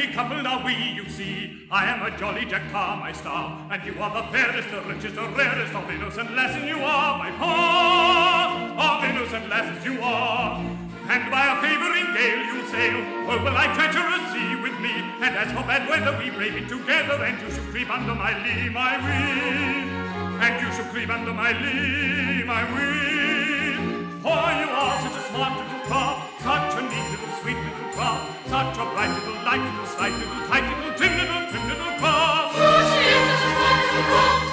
happily coupled are we, you see. I am a jolly Jack Tar, my star, and you are the fairest, the richest, the rarest of innocent lasses you are, by far, of innocent lasses you are. And by a favouring gale you'll sail over like treacherous sea with me, and as for bad weather we brave it together, and you shall creep under my lee, my wheel, and you shall creep under my lee, my wheel. For you are such a smart little craft, such a neat little sweet little craft, such a bright little light little slight little tight little trim little craft. Oh, she is such a smart little craft.